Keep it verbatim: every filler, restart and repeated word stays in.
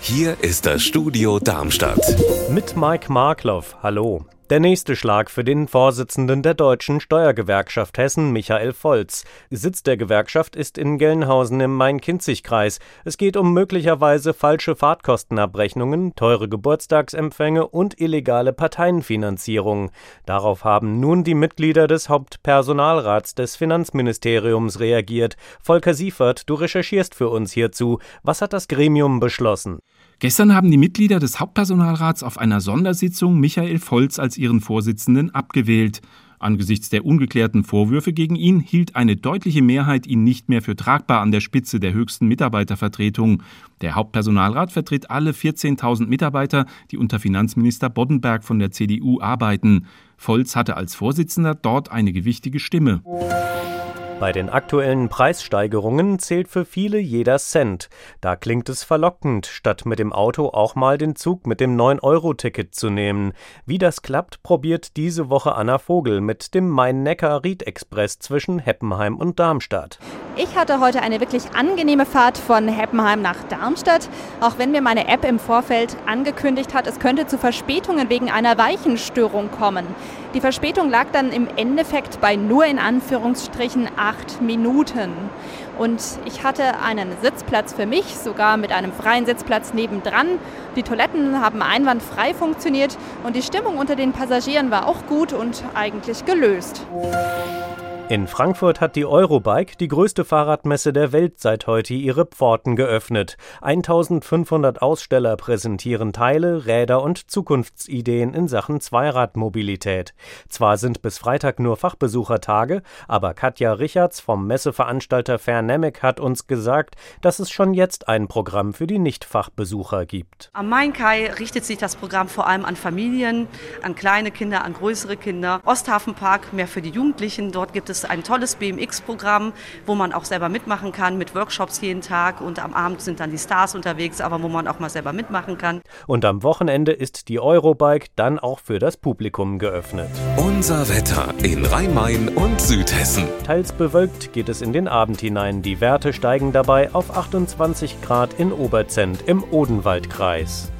Hier ist das Studio Darmstadt. Mit Mike Markloff. Hallo. Der nächste Schlag für den Vorsitzenden der Deutschen Steuergewerkschaft Hessen, Michael Volz. Sitz der Gewerkschaft ist in Gelnhausen im Main-Kinzig-Kreis. Es geht um möglicherweise falsche Fahrtkostenabrechnungen, teure Geburtstagsempfänge und illegale Parteienfinanzierung. Darauf haben nun die Mitglieder des Hauptpersonalrats des Finanzministeriums reagiert. Volker Siefert, du recherchierst für uns hierzu. Was hat das Gremium beschlossen? Gestern haben die Mitglieder des Hauptpersonalrats auf einer Sondersitzung Michael Volz als ihren Vorsitzenden abgewählt. Angesichts der ungeklärten Vorwürfe gegen ihn hielt eine deutliche Mehrheit ihn nicht mehr für tragbar an der Spitze der höchsten Mitarbeitervertretung. Der Hauptpersonalrat vertritt alle vierzehntausend Mitarbeiter, die unter Finanzminister Boddenberg von der C D U arbeiten. Volz hatte als Vorsitzender dort eine gewichtige Stimme. Bei den aktuellen Preissteigerungen zählt für viele jeder Cent. Da klingt es verlockend, statt mit dem Auto auch mal den Zug mit dem neun Euro Ticket zu nehmen. Wie das klappt, probiert diese Woche Anna Vogel mit dem Main-Neckar-Ried-Express zwischen Heppenheim und Darmstadt. Ich hatte heute eine wirklich angenehme Fahrt von Heppenheim nach Darmstadt, auch wenn mir meine App im Vorfeld angekündigt hat, es könnte zu Verspätungen wegen einer Weichenstörung kommen. Die Verspätung lag dann im Endeffekt bei nur in Anführungsstrichen acht Minuten. Und ich hatte einen Sitzplatz für mich, sogar mit einem freien Sitzplatz nebendran. Die Toiletten haben einwandfrei funktioniert und die Stimmung unter den Passagieren war auch gut und eigentlich gelöst. In Frankfurt hat die Eurobike, die größte Fahrradmesse der Welt, seit heute ihre Pforten geöffnet. eintausendfünfhundert Aussteller präsentieren Teile, Räder und Zukunftsideen in Sachen Zweiradmobilität. Zwar sind bis Freitag nur Fachbesuchertage, aber Katja Richards vom Messeveranstalter Fernemic hat uns gesagt, dass es schon jetzt ein Programm für die Nicht-Fachbesucher gibt. Am Main-Kai richtet sich das Programm vor allem an Familien, an kleine Kinder, an größere Kinder. Osthafenpark mehr für die Jugendlichen, dort gibt es ein tolles B M X-Programm, wo man auch selber mitmachen kann, mit Workshops jeden Tag, und am Abend sind dann die Stars unterwegs, aber wo man auch mal selber mitmachen kann. Und am Wochenende ist die Eurobike dann auch für das Publikum geöffnet. Unser Wetter in Rhein-Main und Südhessen. Teils bewölkt geht es in den Abend hinein. Die Werte steigen dabei auf achtundzwanzig Grad in Oberzent im Odenwaldkreis.